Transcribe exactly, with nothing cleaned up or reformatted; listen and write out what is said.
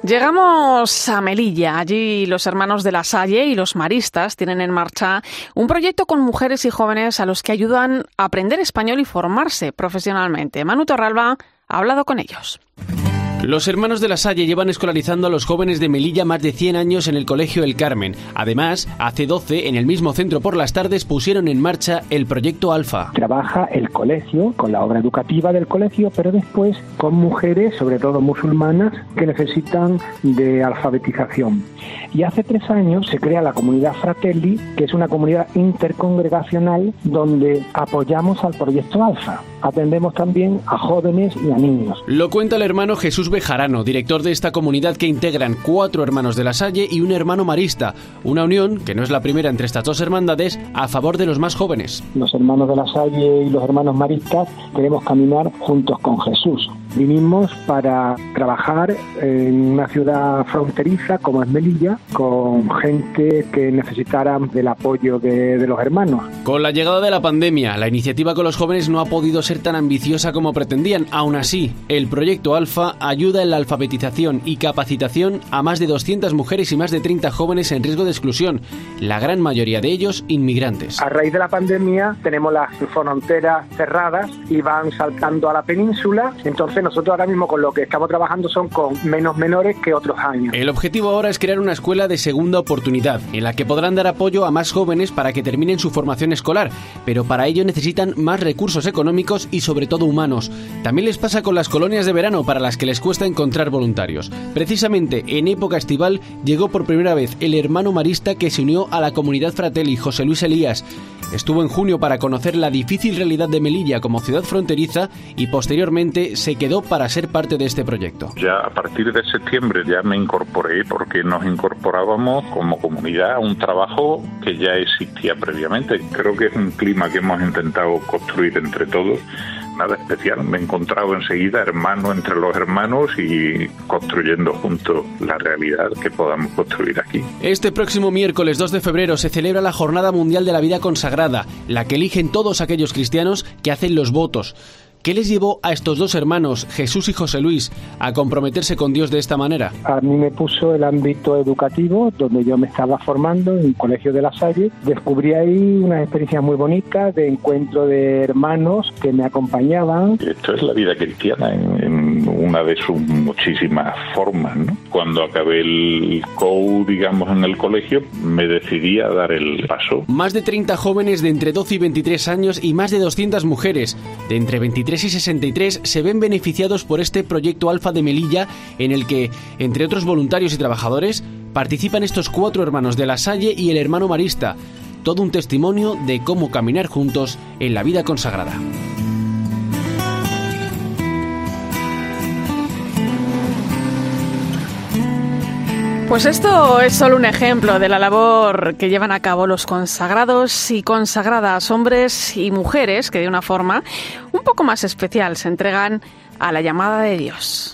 Llegamos a Melilla. Allí los hermanos de La Salle y los maristas tienen en marcha un proyecto con mujeres y jóvenes a los que ayudan a aprender español y formarse profesionalmente. Manu Torralba ha hablado con ellos. Los hermanos de La Salle llevan escolarizando a los jóvenes de Melilla más de cien años en el Colegio El Carmen. Además, hace doce, en el mismo centro por las tardes, pusieron en marcha el proyecto Alfa. Trabaja el colegio con la obra educativa del colegio, pero después con mujeres, sobre todo musulmanas, que necesitan de alfabetización. Y hace tres años se crea la comunidad Fratelli, que es una comunidad intercongregacional donde apoyamos al proyecto Alfa. Atendemos también a jóvenes y a niños. Lo cuenta el hermano Jesús Bejarano, director de esta comunidad que integran cuatro hermanos de La Salle y un hermano marista. Una unión, que no es la primera entre estas dos hermandades, a favor de los más jóvenes. Los hermanos de La Salle y los hermanos maristas queremos caminar juntos con Jesús. Vinimos para trabajar en una ciudad fronteriza como es Melilla, con gente que necesitara del apoyo de, de los hermanos. Con la llegada de la pandemia, la iniciativa con los jóvenes no ha podido ser tan ambiciosa como pretendían. Aún así, el proyecto Alfa ayuda en la alfabetización y capacitación a más de doscientas mujeres y más de treinta jóvenes en riesgo de exclusión, la gran mayoría de ellos inmigrantes. A raíz de la pandemia tenemos las fronteras cerradas y van saltando a la península, entonces nosotros ahora mismo con lo que estamos trabajando son con menos menores que otros años. El objetivo ahora es crear una escuela de segunda oportunidad, en la que podrán dar apoyo a más jóvenes para que terminen su formación escolar, pero para ello necesitan más recursos económicos y sobre todo humanos. También les pasa con las colonias de verano, para las que les cuesta encontrar voluntarios. Precisamente en época estival llegó por primera vez el hermano marista que se unió a la comunidad Fratelli, José Luis Elías. Estuvo en junio para conocer la difícil realidad de Melilla como ciudad fronteriza y posteriormente se quedó para ser parte de este proyecto. Ya a partir de septiembre ya me incorporé porque nos incorporábamos como comunidad a un trabajo que ya existía previamente. Creo que es un clima que hemos intentado construir entre todos. Nada especial, me he encontrado enseguida hermano entre los hermanos y construyendo juntos la realidad que podamos construir aquí. Este próximo miércoles dos de febrero se celebra la Jornada Mundial de la Vida Consagrada, la que eligen todos aquellos cristianos que hacen los votos. ¿Qué les llevó a estos dos hermanos, Jesús y José Luis, a comprometerse con Dios de esta manera? A mí me puso el ámbito educativo, donde yo me estaba formando en el Colegio de La Salle. Descubrí ahí unas experiencias muy bonitas de encuentro de hermanos que me acompañaban. Esto es la vida cristiana en, en una de sus muchísimas formas, ¿no? Cuando acabé el C O U, digamos, en el colegio, me decidí a dar el paso. Más de treinta jóvenes de entre doce y veintitrés años y más de doscientas mujeres de entre veintitrés y sesenta y tres se ven beneficiados por este proyecto Alfa de Melilla, en el que, entre otros voluntarios y trabajadores, participan estos cuatro hermanos de La Salle y el hermano marista. Todo un testimonio de cómo caminar juntos en la vida consagrada. Pues esto es solo un ejemplo de la labor que llevan a cabo los consagrados y consagradas, hombres y mujeres que de una forma un poco más especial se entregan a la llamada de Dios.